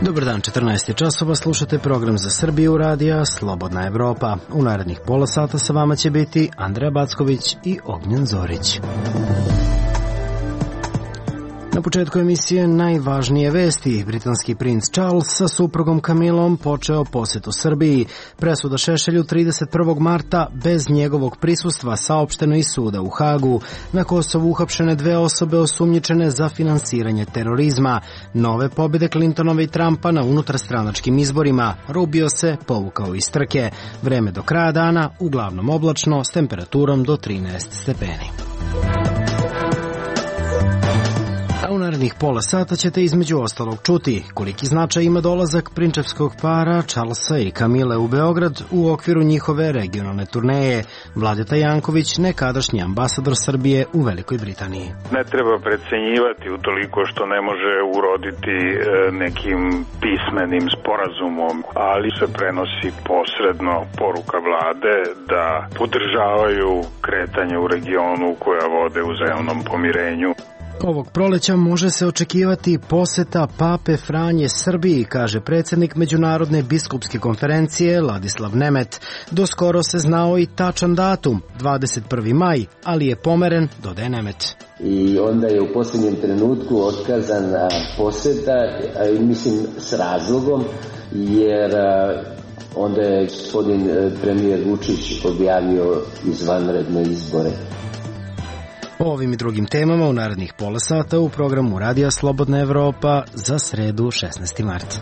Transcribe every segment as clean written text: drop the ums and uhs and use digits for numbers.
Dobar dan, 14 časova, slušate program za Srbiju radija Slobodna Evropa. U narednih pola sata sa vama će biti Andreja Backović i Ognjen Zorić. Na početku emisije najvažnije vesti. Britanski princ Charles sa suprugom Camillom počeo posetu Srbiji. Presuda Šešelju 31. marta bez njegovog prisustva saopšteno iz suda u Hagu. Na Kosovu uhapšene 2 osobe osumnjičene za finansiranje terorizma. Nove pobjede Clintonove i Trumpa na unutarstranačkim izborima. Rubio se povukao iz trke. Vreme do kraja dana uglavnom oblačno s temperaturom do 13 stepeni. U narednih pola sata ćete između ostalog čuti koliki značaj ima dolazak prinčevskog para Charlesa i Camille u Beograd u okviru njihove regionalne turneje. Vladeta Janković, nekadašnji ambasador Srbije u Velikoj Britaniji. Ne treba precenjivati utoliko što ne može uroditi nekim pismenim sporazumom, ali se prenosi posredno poruka vlade da podržavaju kretanje u regionu koja vode uzajamnom pomirenju. Ovog proleća može se očekivati poseta Pape Franje Srbiji, kaže predsjednik Međunarodne biskupske konferencije Ladislav Nemet. Doskoro se znao i tačan datum, 21. maj, ali je pomeren, dodaje Nemet. I onda je u posljednjem trenutku otkazana poseta, mislim s razlogom, jer onda je gospodin premijer Vučić objavio izvanredne izbore. O ovim i drugim temama u narednih pola sata u programu Radija Slobodna Evropa za sredu 16. marta.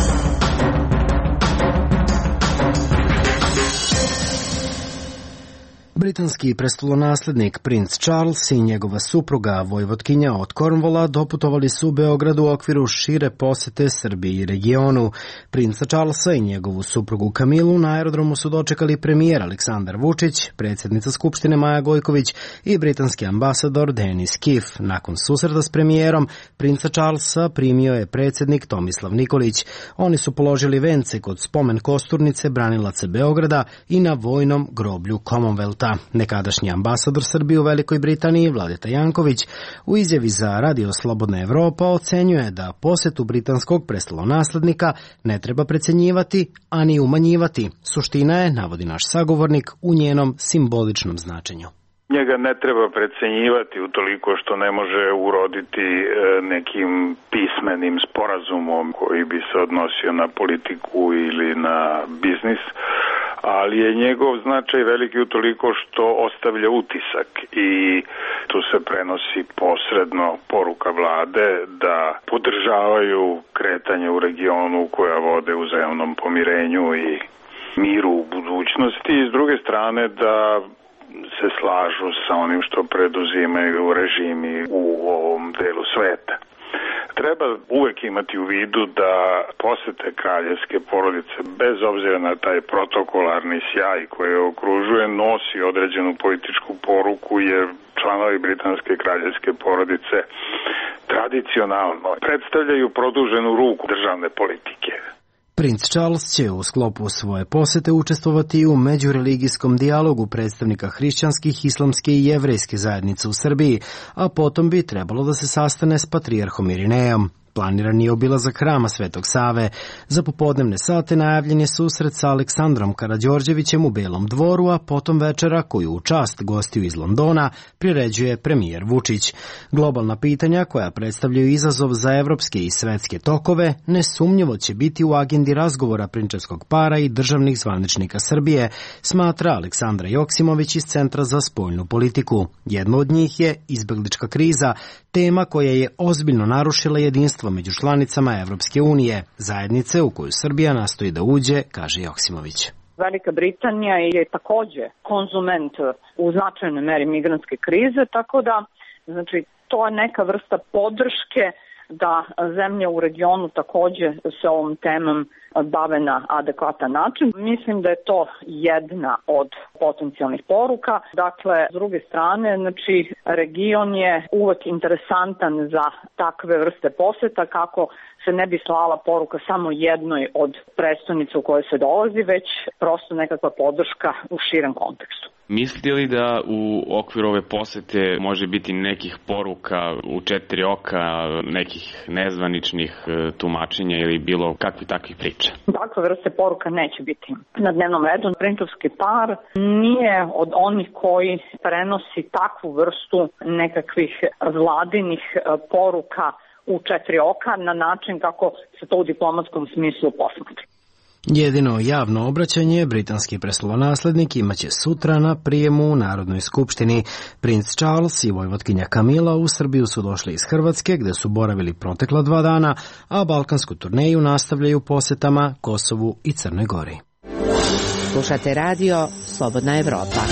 Britanski prestolonaslednik princ Charles i njegova supruga vojvotkinja od Cornwalla doputovali su u Beograd u okviru šire posete Srbiji i regionu. Princa Charlesa i njegovu suprugu Camillu na aerodromu su dočekali premijer Aleksandar Vučić, predsjednica Skupštine Maja Gojković i britanski ambasador Denis Kiff. Nakon susreta s premijerom, princa Charlesa primio je predsjednik Tomislav Nikolić. Oni su položili vence kod spomen kosturnice branilaca Beograda i na vojnom groblju Commonwealtha. Nekadašnji ambasador Srbije u Velikoj Britaniji Vladeta Janković u izjavi za Radio Slobodna Evropa ocenjuje da posetu britanskog prestolonaslednika ne treba precenjivati, a ni umanjivati. Suština je, navodi naš sagovornik, u njenom simboličnom značenju. Njega ne treba precenjivati utoliko što ne može uroditi nekim pismenim sporazumom koji bi se odnosio na politiku ili na biznis, ali je njegov značaj veliki utoliko što ostavlja utisak i tu se prenosi posredno poruka vlade da podržavaju kretanje u regionu koja vode uzajamnom pomirenju i miru u budućnosti i s druge strane da se slažu sa onim što preduzimaju režimi u ovom delu sveta. Treba uvek imati u vidu da posete kraljevske porodice, bez obzira na taj protokolarni sjaj koji je okružuje, nosi određenu političku poruku, jer članovi britanske kraljevske porodice tradicionalno predstavljaju produženu ruku državne politike. Princ Charles će u sklopu svoje posete učestvovati u međureligijskom dijalogu predstavnika hrišćanskih, islamske i jevrejske zajednice u Srbiji, a potom bi trebalo da se sastane s patrijarhom Irinejom. Planiran je obilazak hrama Svetog Save. Za popodnevne sate najavljen je susret sa Aleksandrom Karađorđevićem u Belom dvoru, a potom večera koju u čast gostiju iz Londona priređuje premijer Vučić. Globalna pitanja koja predstavljaju izazov za evropske i svetske tokove nesumnjivo će biti u agendi razgovora prinčevskog para i državnih zvaničnika Srbije, smatra Aleksandra Joksimović iz Centra za spoljnu politiku. Jedno od njih je izbeglička kriza, tema koja je ozbiljno narušila jedinstvo među članicama Evropske unije, zajednice u koju Srbija nastoji da uđe, kaže Joksimović. Velika Britanija je takođe konzument u značajnoj meri migrantske krize, tako da to je neka vrsta podrške da zemlje u regionu takođe se ovom temom bave na adekvatan način. Mislim da je to jedna od potencijalnih poruka. Dakle, s druge strane, region je uvek interesantan za takve vrste poseta, kako se ne bi slala poruka samo jednoj od prestonice u kojoj se dolazi, već prosto nekakva podrška u širem kontekstu. Mislite li da u okviru ove posete može biti nekih poruka u četiri oka, nekih nezvaničnih tumačenja ili bilo kakvi takvih priča? Takve vrste poruka neće biti na dnevnom redu. Printovski par nije od onih koji prenosi takvu vrstu nekakvih vladinih poruka u četiri oka na način kako se to u diplomatskom smislu posmatra. Jedino javno obraćanje britanski prestolonaslednik imaće sutra na prijemu u Narodnoj skupštini. Princ Charles i vojvotkinja Kamila u Srbiju su došli iz Hrvatske, gde su boravili protekla 2 dana, a balkansku turneju nastavljaju posetama Kosovu i Crnoj Gori. Slušate radio Slobodna Evropa.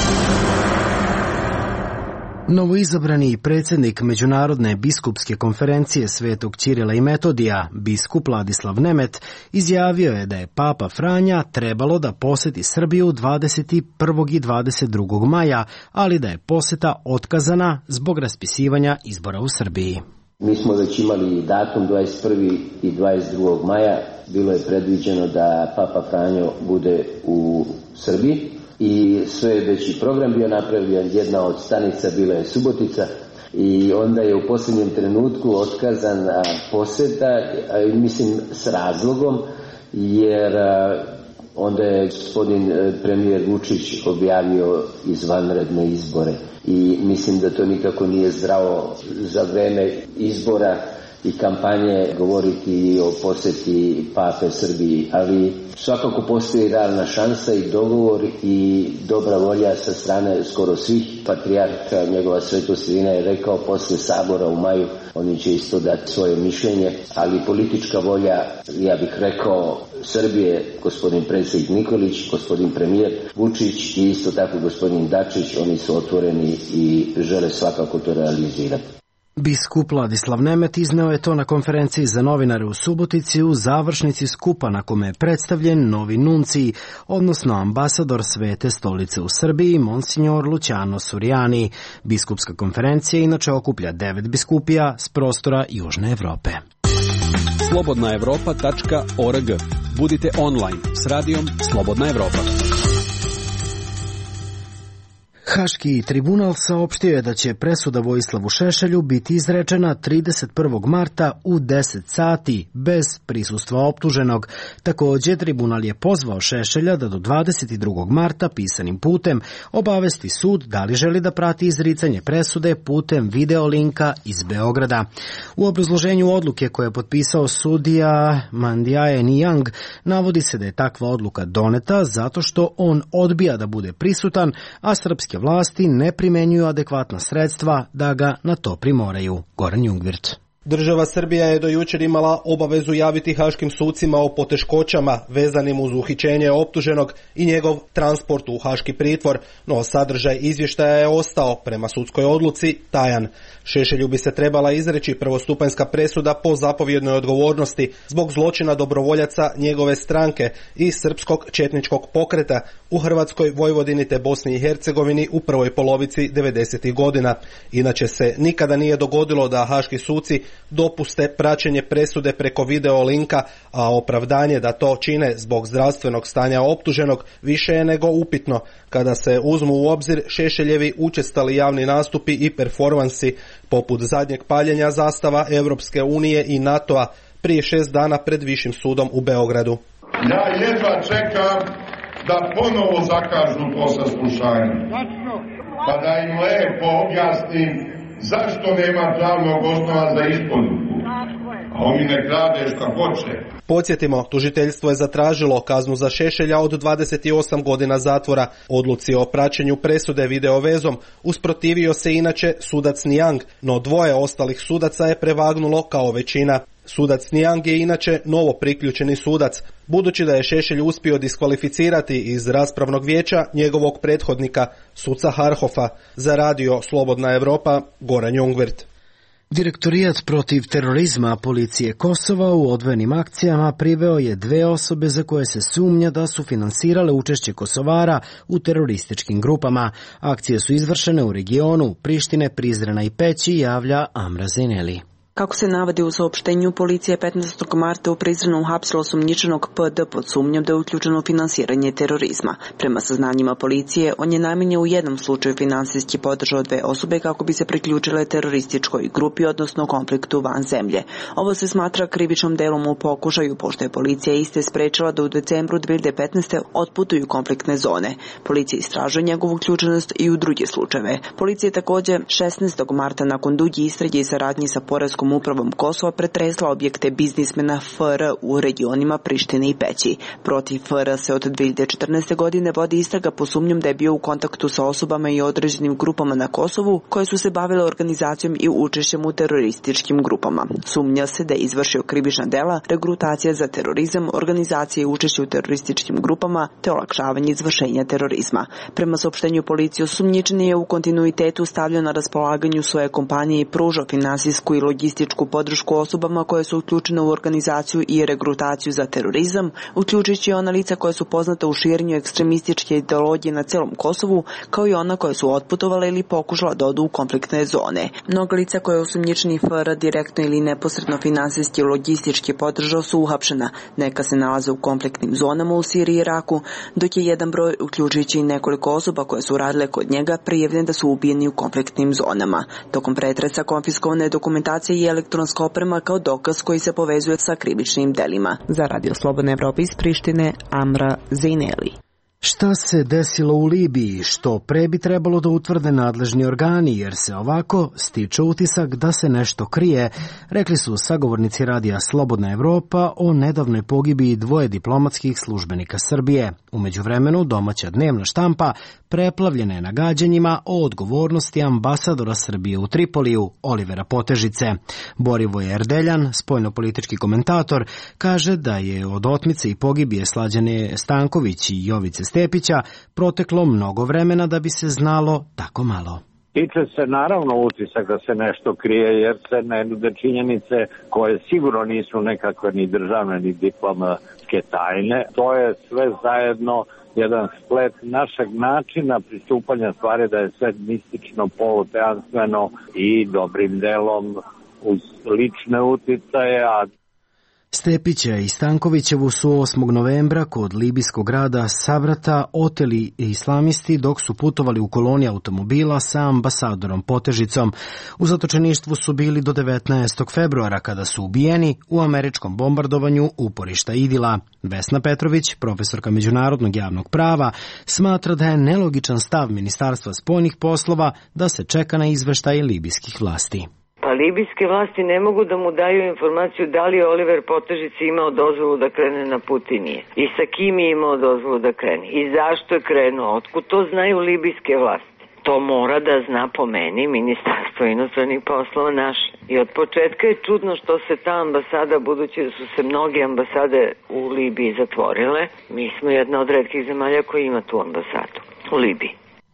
Novoizabrani predsjednik Međunarodne biskupske konferencije Svetog Ćirila i Metodija, biskup Ladislav Nemet, izjavio je da je Papa Franja trebalo da poseti Srbiju 21. i 22. maja, ali da je poseta otkazana zbog raspisivanja izbora u Srbiji. Mi smo već imali datum 21. i 22. maja. Bilo je predviđeno da Papa Franjo bude u Srbiji. I sve je već i program bio napravljen, jedna od stanica bila je Subotica i onda je u posljednjem trenutku otkazan poseta, mislim s razlogom, jer onda je gospodin premijer Vučić objavio izvanredne izbore i mislim da to nikako nije zdravo za vreme izbora i kampanje govoriti o posjeti Pape Srbiji, ali svakako postoji realna šansa i dogovor i dobra volja sa strane skoro svih patrijarha. Njegova svetostina je rekao posle sabora u maju, oni će isto dati svoje mišljenje, ali politička volja, ja bih rekao, Srbije, gospodin predsjednik Nikolić, gospodin premijer Vučić i isto tako gospodin Dačić, oni su otvoreni i žele svakako to realizirati. Biskup Ladislav Nemet izneo je to na konferenciji za novinare u Subotici u završnici skupa na kome je predstavljen novi nuncij, odnosno ambasador Svete stolice u Srbiji, Monsignor Luciano Suriani. Biskupska konferencija inače okuplja 9 biskupija s prostora Južne Evrope. slobodnaevropa.org. Budite online s radijom Slobodna Evropa. Haški tribunal saopštio je da će presuda Vojislavu Šešelju biti izrečena 31. marta u 10 sati bez prisustva optuženog. Također, tribunal je pozvao Šešelja da do 22. marta pisanim putem obavesti sud da li želi da prati izricanje presude putem video linka iz Beograda. U obrazloženju odluke koje je potpisao sudija Mandiaje Nijang navodi se da je takva odluka doneta zato što on odbija da bude prisutan, a srpske vlasti ne primenjuju adekvatna sredstva da ga na to primoraju. Goran Jungvirt. Država Srbija je do jučer imala obavezu javiti haškim sucima o poteškoćama vezanim uz uhićenje optuženog i njegov transport u haški pritvor, no sadržaj izvještaja je ostao, prema sudskoj odluci, tajan. Šešelju bi se trebala izreći prvostupanjska presuda po zapovjednoj odgovornosti zbog zločina dobrovoljaca njegove stranke i srpskog četničkog pokreta u Hrvatskoj, Vojvodini te Bosni i Hercegovini u prvoj polovici 90. godina. Inače se nikada nije dogodilo da haški suci dopuste praćenje presude preko video linka, a opravdanje da to čine zbog zdravstvenog stanja optuženog više je nego upitno kada se uzmu u obzir Šešeljevi učestali javni nastupi i performansi poput zadnjeg paljenja zastava Europske unije i NATO-a prije 6 dana pred Višim sudom u Beogradu. Ja jedva čekam da ponovo zakažu to saslušanje, pa da im lepo objasnim zašto nema pravnog osnova za isporuku, a oni ne rade šta hoće. Podsjetimo, tužiteljstvo je zatražilo kaznu za Šešelja od 28 godina zatvora. Odluci o praćenju presude videovezom usprotivio se inače sudac Nijang, no dvoje ostalih sudaca je prevagnulo kao većina. Sudac Nijang je inače novo priključeni sudac, budući da je Šešelj uspio diskvalificirati iz raspravnog vijeća njegovog prethodnika, suca Harhofa. Za radio Slobodna Evropa, Goran Jungvirt. Direktorijat protiv terorizma policije Kosova u odvojenim akcijama priveo je 2 osobe za koje se sumnja da su finansirale učešće Kosovara u terorističkim grupama. Akcije su izvršene u regionu Prištine, Prizrena i Peći, javlja Amra Zeneli. Kako se navodi u saopštenju, policija je 15. marta u Prizrenu uhapsila osumnjičenog PD pod sumnjom da je uključen u finansiranje terorizma. Prema saznanjima policije, on je najmanje u jednom slučaju finansijski podržao 2 osobe kako bi se priključile terorističkoj grupi, odnosno konfliktu van zemlje. Ovo se smatra krivičnom delom u pokušaju, pošto je policija iste sprečila da u decembru 2015. otputuju konfliktne zone. Policija istražuje njegovu uključenost i u druge slučajeve. Policija je takođe 16. marta nakon duge istrage i saradnji sa Poreskom upravom Kosova pretresla objekte biznismena FR u regionima Prištine i Peći. Protiv FR se od 2014. godine vodi istraga po sumnjom da je bio u kontaktu sa osobama i određenim grupama na Kosovu koje su se bavile organizacijom i učešćem u terorističkim grupama. Sumnja se da je izvršio krivična dela, regrutacija za terorizam, organizacije i učešće u terorističkim grupama te olakšavanje izvršenja terorizma. Prema saopštenju policije, osumnjičeni je u kontinuitetu stavljao na raspolaganju svoje kompanije i pružao finansijsku i logističku podršku osobama koje su uključene u organizaciju i regrutaciju za terorizam, uključujući ona lica koja su poznata u širenju ekstremističke ideologije na celom Kosovu, kao i ona koja su otputovala ili pokušala da odu u konfliktne zone. Mnoga lica koje osumnjičeni FR direktno ili neposredno finansijski i logistički podržao su uhapšena. Neka se nalaze u konfliktnim zonama u Siriji i Iraku, dok je jedan broj, uključujući i nekoliko osoba koje su radile kod njega, prijavljen da su ubijeni u konfliktnim zonama. Tokom pretresa konfiskovana je dokumentacija i elektronska oprema kao dokaz koji se povezuje sa krivičnim delima. Za Radio Slobodna Evropa iz Prištine, Amra Zejneli. Šta se desilo u Libiji, što pre bi trebalo da utvrde nadležni organi, jer se ovako stiče utisak da se nešto krije, rekli su sagovornici Radija Slobodna Evropa o nedavnoj pogibiji 2 diplomatskih službenika Srbije. U međuvremenu domaća dnevna štampa preplavljena je nagađanjima o odgovornosti ambasadora Srbije u Tripoliju, Olivera Potežice. Borivoje Erdeljan, spoljnopolitički komentator, kaže da je od otmice i pogibije Slađane Stanković i Jovice Stepića proteklo mnogo vremena da bi se znalo tako malo. Tiče se naravno utisak da se nešto krije, jer se ne nude činjenice koje sigurno nisu nekakve ni državne ni diplomatske tajne. To je sve zajedno jedan splet našeg načina pristupanja stvari, da je sve mistično, poluteanstveno i dobrim delom uz lične uticaje, a Stepića i Stankovićevu su 8. novembra kod libijskog grada Savrata oteli islamisti dok su putovali u koloni automobila sa ambasadorom Potežicom. U zatočeništvu su bili do 19. februara kada su ubijeni u američkom bombardovanju uporišta Idila. Vesna Petrović, profesorka međunarodnog javnog prava, smatra da je nelogičan stav Ministarstva spoljnih poslova da se čeka na izveštaj libijskih vlasti. Pa libijske vlasti ne mogu da mu daju informaciju da li je Oliver Potežica imao dozvolu da krene na put i nije. I sa kim je imao dozvolu da krene. I zašto je krenuo. Otkud to znaju libijske vlasti? To mora da zna po meni Ministarstvo inostranih poslova naše. I od početka je čudno što se ta ambasada, budući da su se mnoge ambasade u Libiji zatvorile, mi smo jedna od retkih zemalja koja ima tu ambasadu u Libiji.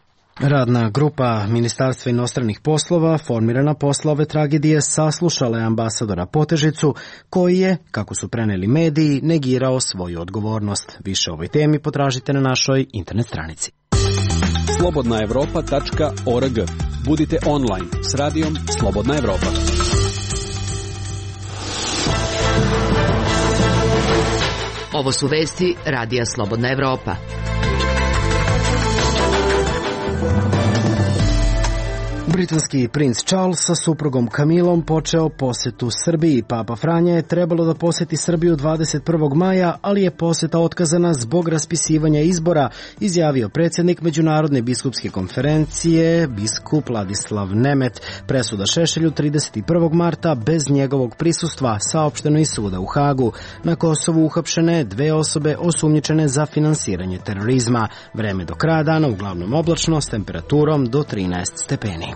Radna grupa Ministarstva inostranih poslova, formirana posle ove tragedije, saslušala je ambasadora Potežicu, koji je, kako su preneli mediji, negirao svoju odgovornost. Više o ovoj temi potražite na našoj internet stranici. slobodnaevropa.org. Budite online s radijom Slobodna Evropa. Ovo su vesti Radija Slobodna Evropa. Britanski princ Charles sa suprugom Camilom počeo posetu Srbiji. Papa Franja je trebalo da poseti Srbiju 21. maja, ali je poseta otkazana zbog raspisivanja izbora, izjavio predsjednik Međunarodne biskupske konferencije, biskup Ladislav Nemet. Presuda Šešelju 31. marta bez njegovog prisustva, saopšteno iz suda u Hagu. Na Kosovu uhapšene 2 osobe osumnjičene za finansiranje terorizma. Vreme do kraja dana uglavnom oblačno s temperaturom do 13 stepeni.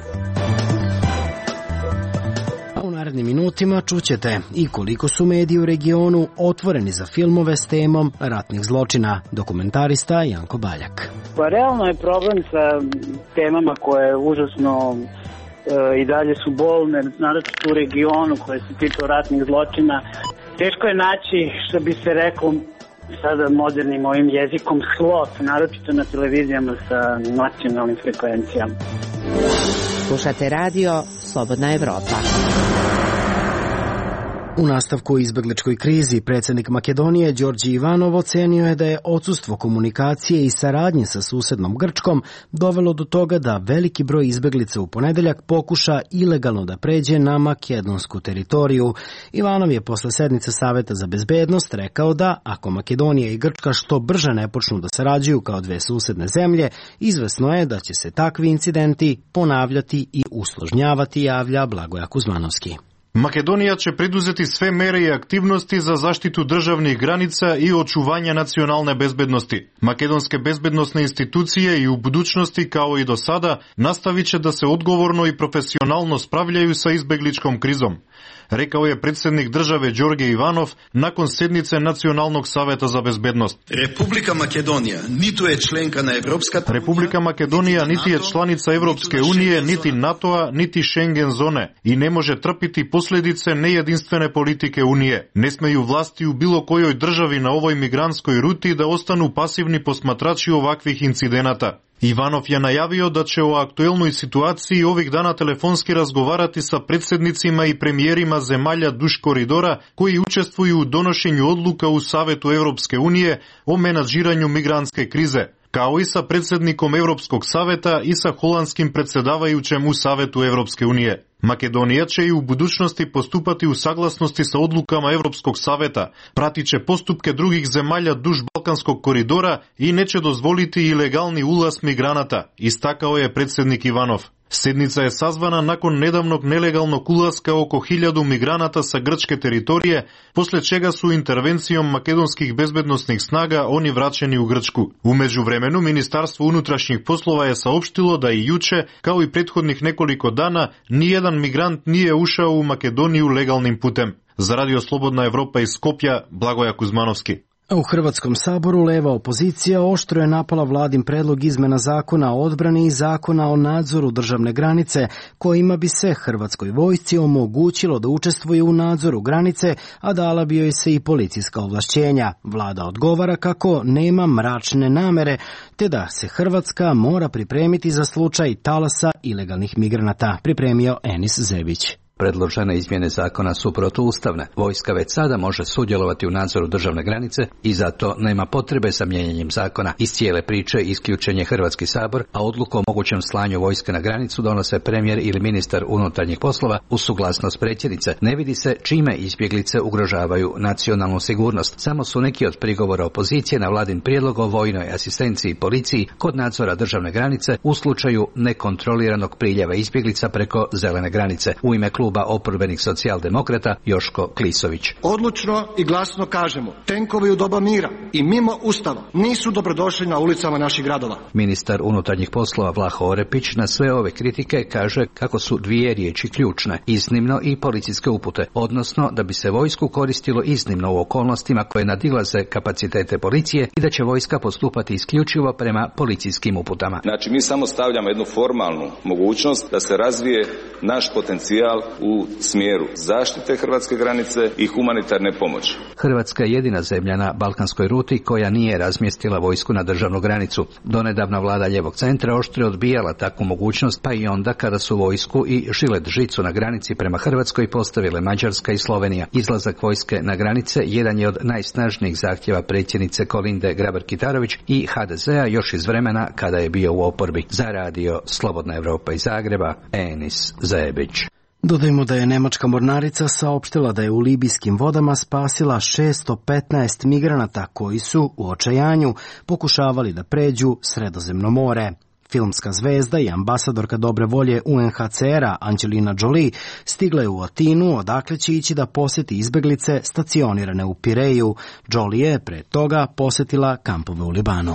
A u narednim minutima čućete i koliko su mediji u regionu otvoreni za filmove s temom ratnih zločina. Dokumentarista Janko Baljak. Pa realno je problem sa temama koje užasno i dalje su bolne, naročito u regionu koje se tiču ratnih zločina. Teško je naći, što bi se reklo sada modernim ovim jezikom, slot, naročito na televizijama sa nacionalnim frekvencijama. Slušate radio Slobodna Evropa. U nastavku o izbegličkoj krizi, predsjednik Makedonije Đorđe Ivanov ocenio je da je odsustvo komunikacije i saradnje sa susednom Grčkom dovelo do toga da veliki broj izbeglica u ponedeljak pokuša ilegalno da pređe na makedonsku teritoriju. Ivanov je posle sednice Saveta za bezbednost rekao da, ako Makedonija i Grčka što brže ne počnu da sarađuju kao dve susedne zemlje, izvesno je da će se takvi incidenti ponavljati i usložnjavati, javlja Blagoja Kuzmanovski. Makedonija će preduzeti sve mere i aktivnosti za zaštitu državnih granica i očuvanja nacionalne bezbednosti. Makedonske bezbednosne institucije i u budućnosti, kao i do sada, nastavit će da se odgovorno i profesionalno spravljaju sa izbegličkom krizom, rekao je predsjednik države Đorđe Ivanov nakon sednice Nacionalnog saveta za bezbednost. Republika Makedonija niti je članica Evropske unije, niti NATO-a, niti Schengen zone i ne može trpiti posljedice nejedinstvene politike Unije. Ne smeju vlasti u bilo kojoj državi na ovoj migrantskoj ruti da ostanu pasivni posmatrači ovakvih incidenata. Ivanov je najavio da će o aktuelnoj situaciji ovih dana telefonski razgovarati sa predsjednicima i premijerima zemalja duž koridora koji učestvuju u donošenju odluka u Savetu Evropske unije o menadžiranju migrantske krize, kao i sa predsjednikom Europskog saveta i sa holandskim predsjedavajućem u Savetu Evropske unije. Makedonija će i u budućnosti postupati u saglasnosti sa odlukama Europskog saveta, pratit će postupke drugih zemalja duž Balkanskog koridora i neće dozvoliti ilegalni ulaz migranata, istakao je predsjednik Ivanov. Sednica je sazvana nakon nedavnog nelegalnog ulaska oko 1000 migranata sa grčke teritorije, posle čega su intervencijom makedonskih bezbednosnih snaga oni vraćeni u Grčku. U međuvremenu, Ministarstvo unutrašnjih poslova je saopštilo da i juče, kao i prethodnih nekoliko dana, nijedan migrant nije ušao u Makedoniju legalnim putem. Za Radio Slobodna Evropa iz Skopja, Blagoja Kuzmanovski. U Hrvatskom saboru leva opozicija oštro je napala vladin predlog izmena zakona o odbrani i zakona o nadzoru državne granice, kojima bi se Hrvatskoj vojsci omogućilo da učestvuje u nadzoru granice, a dala bi joj se i policijska ovlašćenja. Vlada odgovara kako nema mračne namere, te da se Hrvatska mora pripremiti za slučaj talasa ilegalnih migranata, pripremio Enis Zebić. Predložene izmjene zakona su protuustavne. Vojska već sada može sudjelovati u nadzoru državne granice i zato nema potrebe za mijenjanjem zakona. Iz cijele priče isključen je Hrvatski sabor, a odluku o mogućem slanju vojske na granicu donose premijer ili ministar unutarnjih poslova uz suglasnost predsjednice. Ne vidi se čime izbjeglice ugrožavaju nacionalnu sigurnost. Samo su neki od prigovora opozicije na vladin prijedlog o vojnoj asistenciji policiji kod nadzora državne granice u slučaju nekontroliranog priljeva izbjeglica preko zelene granice. U ime kluba oporbenih socijaldemokrata Joško Klisović. Odlučno i glasno kažemo, tenkovi u doba mira i mimo Ustava nisu dobrodošli na ulicama naših gradova. Ministar unutarnjih poslova Vlaho Orepić na sve ove kritike kaže kako su dvije riječi ključne, iznimno i policijske upute, odnosno da bi se vojsku koristilo iznimno u okolnostima koje nadilaze kapacitete policije i da će vojska postupati isključivo prema policijskim uputama. Znači mi samo stavljamo jednu formalnu mogućnost da se razvije naš potencijal u smjeru zaštite hrvatske granice i humanitarne pomoći. Hrvatska je jedina zemlja na balkanskoj ruti koja nije razmjestila vojsku na državnu granicu. Donedavna vlada lijevog centra oštro odbijala takvu mogućnost, pa i onda kada su vojsku i žilet žicu na granici prema Hrvatskoj postavile Mađarska i Slovenija. Izlazak vojske na granice jedan je od najsnažnijih zahtjeva predsjednice Kolinde Grabar-Kitarović i HDZ-a još iz vremena kada je bio u oporbi. Za Radio Slobodna Evropa iz Zagreba, Enis Zebić. Dodajmo da je nemačka mornarica saopštila da je u libijskim vodama spasila 615 migranata koji su u očajanju pokušavali da pređu Sredozemno more. Filmska zvezda i ambasadorka dobre volje UNHCR-a Angelina Jolie stigla je u Atinu, odakle će ići da posjeti izbeglice stacionirane u Pireju. Jolie je pre toga posjetila kampove u Libanu.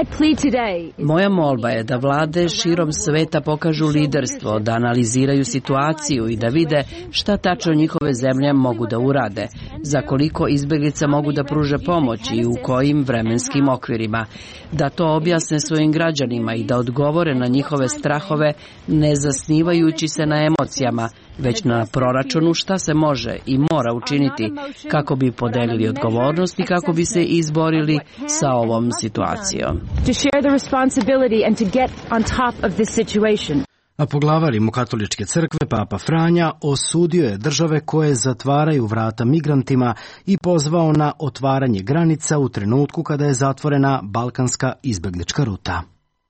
Moja molba je da vlade širom sveta pokažu liderstvo, da analiziraju situaciju i da vide šta tačno njihove zemlje mogu da urade, za koliko izbjeglica mogu da pruže pomoć i u kojim vremenskim okvirima, da to objasne svojim građanima i da odgovore na njihove strahove ne zasnivajući se na emocijama, već na proračunu šta se može i mora učiniti kako bi podelili odgovornost i kako bi se izborili sa ovom situacijom. A poglavar Rimokatoličke crkve, Papa Franja, osudio je države koje zatvaraju vrata migrantima i pozvao na otvaranje granica u trenutku kada je zatvorena balkanska izbeglička ruta.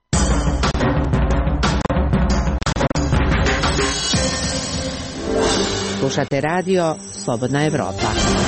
Slušate radio Slobodna Evropa.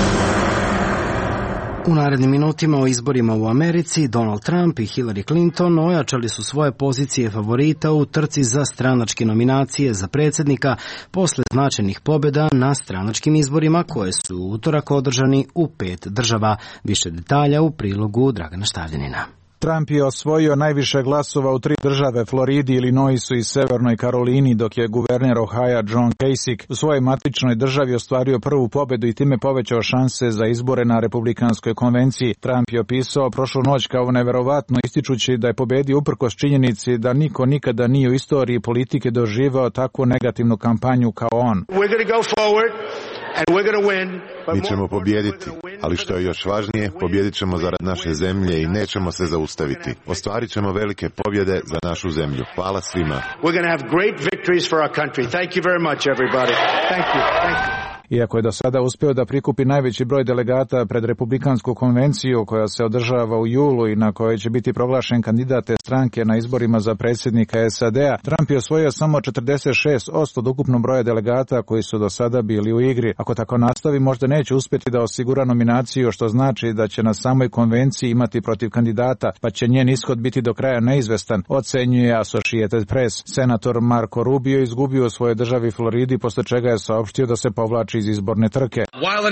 U narednim minutima o izborima u Americi, Donald Trump i Hillary Clinton ojačali su svoje pozicije favorita u trci za stranačke nominacije za predsjednika posle značajnih pobjeda na stranačkim izborima koje su u utorak održani u 5 država. Više detalja u prilogu Dragana Štavljanina. Trump je osvojio najviše glasova u 3 države, Floridi, Illinoisu i Severnoj Karolini, dok je guverner Ohaja John Kasich u svojoj matičnoj državi ostvario prvu pobedu i time povećao šanse za izbore na Republikanskoj konvenciji. Trump je opisao prošlu noć kao neverovatno, ističući da je pobedio uprkos činjenici da niko nikada nije u istoriji politike doživao takvu negativnu kampanju kao on. Mi ćemo pobijediti, ali što je još važnije, pobijedit ćemo zarad naše zemlje i nećemo se zaustaviti. Ostvarit ćemo velike pobjede za našu zemlju. Hvala svima. Iako je do sada uspio da prikupi najveći broj delegata pred Republikansku konvenciju koja se održava u julu i na kojoj će biti proglašen kandidat te stranke na izborima za predsjednika SAD-a, Trump je osvojio samo 46% od ukupnog broja delegata koji su do sada bili u igri. Ako tako nastavi, možda neće uspjeti da osigura nominaciju, što znači da će na samoj konvenciji imati protiv kandidata, pa će njen ishod biti do kraja neizvestan, ocenjuje Associated Press. Senator Marco Rubio izgubio u svojoj državi Floridi, posle čega je saopštio da se povlači iz izborne trke.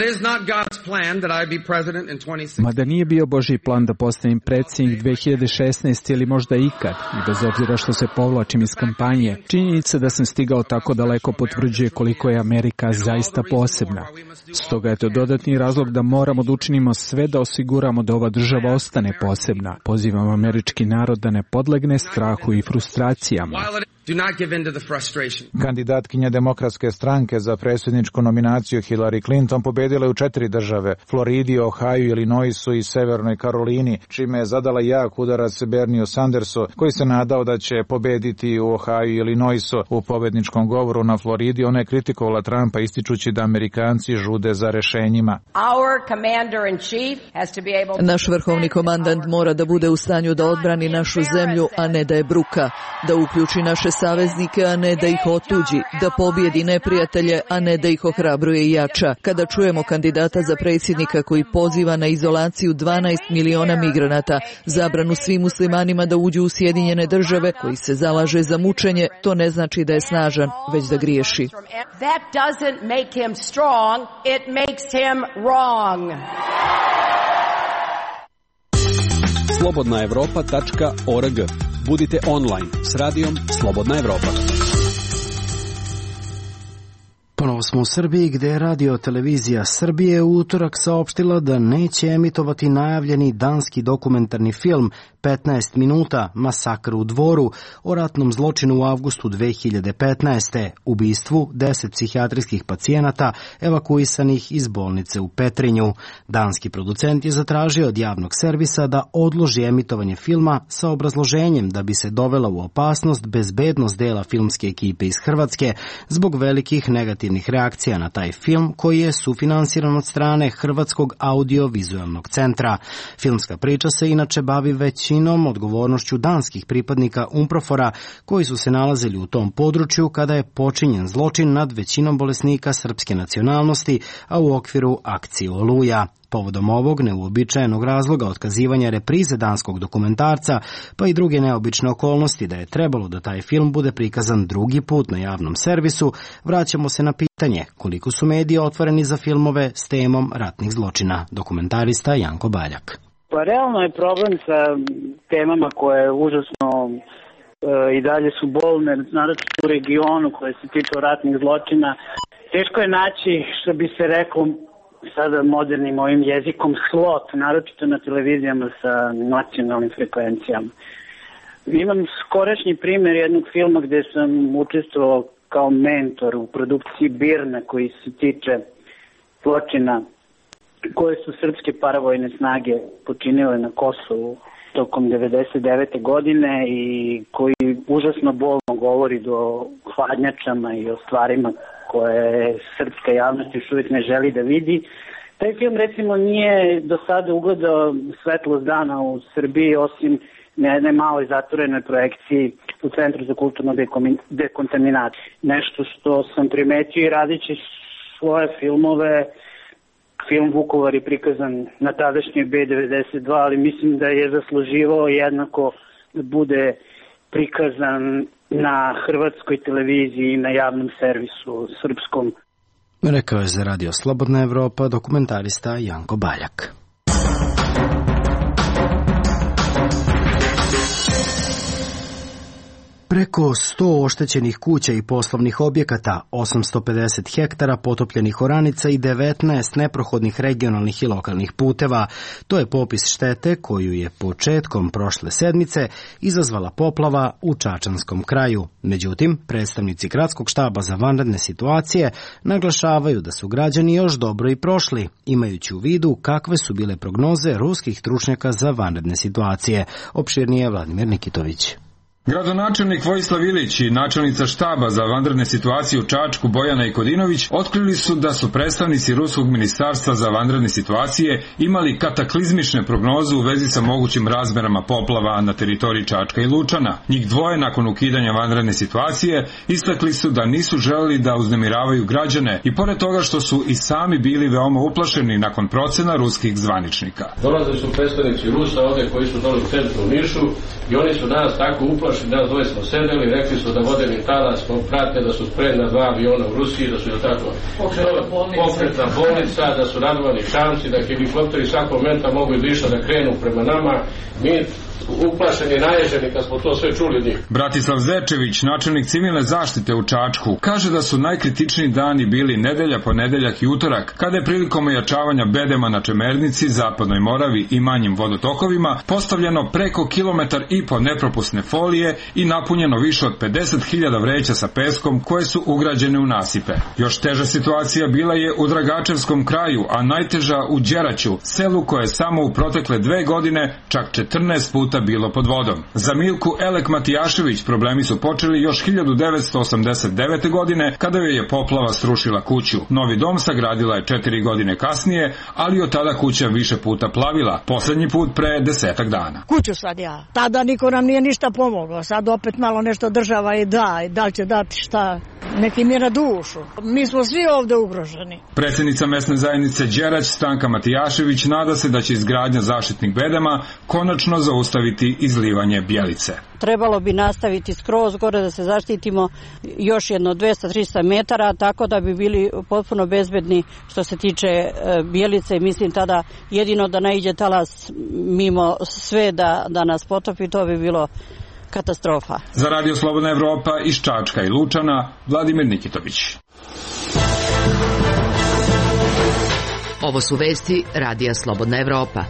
Mada nije bio Božji plan da postanem predsjednik 2016 ili možda ikad, i bez obzira što se povlačim iz kampanje, činjenica da sam stigao tako daleko potvrđuje koliko je Amerika zaista posebna. Stoga je to dodatni razlog da moramo da učinimo sve da osiguramo da ova država ostane posebna. Pozivam američki narod da ne podlegne strahu i frustracijama. Kandidatkinja Demokratske stranke za predsjedničku nominaciju Hillary Clinton pobjedila je u 4 države, Floridi, Ohaju, Illinoisu i Severnoj Karolini, čime je zadala jak udarac Bernieu Sandersu, koji se nadao da će pobjediti u Ohaju i Illinoisu. U pobjedničkom govoru na Floridi ona je kritikovala Trumpa ističući da Amerikanci žude za rešenjima. Naš vrhovni komandant mora da bude u stanju da odbrani našu zemlju, a ne da je bruka, da uključi naše saveznike, a ne da ih otuđi, da pobjedi neprijatelje, a ne da ih ohrabruje i jača. Kada čujemo kandidata za predsjednika koji poziva na izolaciju 12 miliona migranata, zabranu svim muslimanima da uđu u Sjedinjene države, koji se zalaže za mučenje, to ne znači da je snažan, već da griješi. slobodnaevropa.org. Budite online s radijom Slobodna Evropa. Ponovo smo u Srbiji, gde je Radio televizija Srbije u utorak saopštila da neće emitovati najavljeni danski dokumentarni film 15 minuta Masakr u Dvoru o ratnom zločinu u avgustu 2015. ubistvu 10 psihijatrijskih pacijenata evakuisanih iz bolnice u Petrinju. Danski producent je zatražio od javnog servisa da odloži emitovanje filma sa obrazloženjem da bi se dovela u opasnost bezbednost dela filmske ekipe iz Hrvatske zbog velikih negativnih reakcija na taj film koji je sufinansiran od strane Hrvatskog audio-vizualnog centra. Filmska priča se inače bavi većinom odgovornošću danskih pripadnika UNPROFOR-a koji su se nalazili u tom području kada je počinjen zločin nad većinom bolesnika srpske nacionalnosti, a u okviru akcije Oluja. Povodom ovog neuobičajenog razloga otkazivanja reprize danskog dokumentarca, pa i druge neobične okolnosti da je trebalo da taj film bude prikazan drugi put na javnom servisu, vraćamo se na pitanje koliko su mediji otvoreni za filmove s temom ratnih zločina. Dokumentarista Janko Baljak. Pa realno je problem sa temama koje užasno i dalje su bolne, naročito u regionu koje se tiču ratnih zločina. Teško je naći, što bi se reklo sada modernim ovim jezikom, slot, naročito na televizijama sa nacionalnim frekvencijama. Imam skorašnji primjer jednog filma gde sam učestvovao kao mentor u produkciji Birna koji se tiče zločina koje su srpske paravojne snage počinile na Kosovu tokom 1999. godine i koji užasno bolno govori do hladnjačama i o stvarima koje srpska javnost još uvijek ne želi da vidi. Taj film recimo nije do sada ugledao svetlost dana u Srbiji osim na jednoj maloj zatvorenoj projekciji u Centru za kulturnu dekontaminaciju. Nešto što sam primetio i radići svoje filmove, film Vukovar je prikazan na tadašnjoj B92, ali mislim da je zasluživao jednako da bude prikazan na hrvatskoj televiziji i na javnom servisu srpskom. Rekao je za Radio Slobodna Evropa dokumentarista Janko Baljak. Preko 100 oštećenih kuća i poslovnih objekata, 850 hektara potopljenih oranica i 19 neprohodnih regionalnih i lokalnih puteva. To je popis štete koju je početkom prošle sedmice izazvala poplava u Čačanskom kraju. Međutim, predstavnici Gradskog štaba za vanredne situacije naglašavaju da su građani još dobro i prošli, imajući u vidu kakve su bile prognoze ruskih stručnjaka za vanredne situacije. Opširnije Vladimir Nikitović. Gradonačelnik Vojislav Ilić i načelnica štaba za vanredne situacije u Čačku Bojana Ikodinović otkrili su da su predstavnici Ruskog ministarstva za vanredne situacije imali kataklizmične prognoze u vezi sa mogućim razmerama poplava na teritoriji Čačka i Lučana. Njih dvoje nakon ukidanja vanredne situacije istakli su da nisu želeli da uznemiravaju građane i pored toga što su i sami bili veoma uplašeni nakon procena ruskih zvaničnika. Dolazili su predstavnici Rusa ovde koji su doli u centru u Nišu i oni su nas tako uplašeni. Nas dvoje smo sedeli, rekli su da vodeni talas prate, da su spremna 2 aviona u Rusiji, da su tako pokretna bolnica, da su radovani šanci, da helikopteri svakog momenta mogu i više da krenu prema nama. Mi uplašeni, naježeni kad smo to sve čuli od njih. Bratislav Zečević, načelnik civilne zaštite u Čačku, kaže da su najkritičniji dani bili nedelja, ponedeljak i utorak, kada je prilikom ojačavanja bedema na Čemernici, Zapadnoj Moravi i manjim vodotokovima postavljeno preko 1,5 kilometra nepropusne folije i napunjeno više od 50.000 vreća sa peskom koje su ugrađene u nasipe. Još teža situacija bila je u Dragačevskom kraju, a najteža u Đeraću, selu koje je samo u protekle 2 godine čak 14 puta bilo pod vodom. Za Milku Elek Matijašević problemi su počeli još 1989. godine kada joj je poplava srušila kuću. Novi dom sagradila je 4 godine kasnije, ali od tada kuća više puta plavila, poslednji put pre 10 dana. Kuću sad ja. Tada niko nam nije ništa pomoglo. Sad opet malo nešto država i da li će dati šta, neki mi na dušu. Mi smo svi ovde ugroženi. Predsjednica mesne zajednice Đerać Stanka Matijašević nada se da će izgradnja zaštitnih bedema konačno zaustaviti izlivanje Bjelice. Trebalo bi nastaviti skroz gore da se zaštitimo još jedno 200-300 metara, tako da bi bili potpuno bezbedni što se tiče Bjelice. Mislim tada jedino da naiđe talas mimo sve da nas potopi, to bi bilo katastrofa. Za Radio Slobodna Evropa iz Čačka i Lučana, Vladimir Nikitović. Ovo su vesti Radija Slobodna Evropa.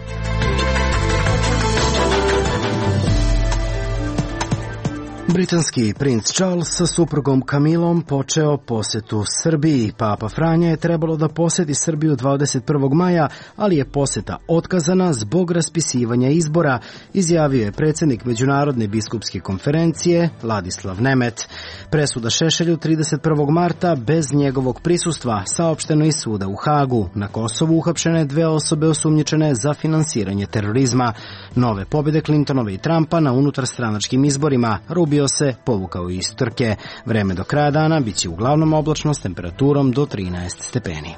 Britanski princ Charles sa suprugom Camilom počeo posetu Srbiji. Papa Franja je trebalo da poseti Srbiju 21. maja, ali je poseta otkazana zbog raspisivanja izbora, izjavio je predsjednik Međunarodne biskupske konferencije Ladislav Nemet. Presuda Šešelju 31. marta bez njegovog prisustva, saopšteno iz suda u Hagu. Na Kosovu uhapšene 2 osobe osumnjičene za finansiranje terorizma. Nove pobjede Clintonove i Trumpa na unutarstranačkim izborima. Rubio se povukao iz trke. Vreme do kraja dana biće uglavnom oblačno s temperaturom do 13 stepeni.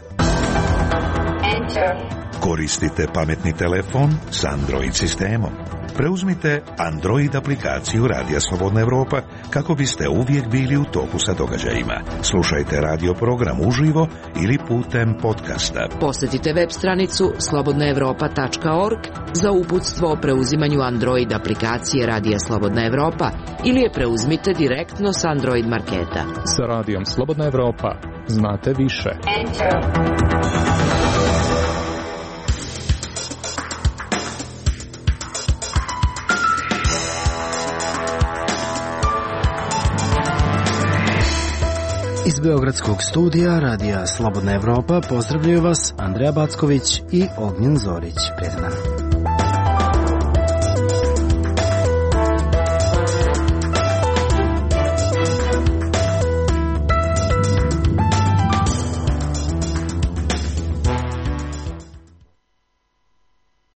Koristite pametni telefon s Android sistemom. Preuzmite Android aplikaciju Radija Slobodna Evropa kako biste uvijek bili u toku sa događajima. Slušajte radio program uživo ili putem podcasta. Posjetite web stranicu slobodnaevropa.org za uputstvo o preuzimanju Android aplikacije Radija Slobodna Evropa ili je preuzmite direktno s Android marketa. Sa Radijom Slobodna Evropa znate više. Iz Beogradskog studija Radija Slobodna Evropa pozdravljaju vas Andreja Backović i Ognjen Zorić. Prijetan dan.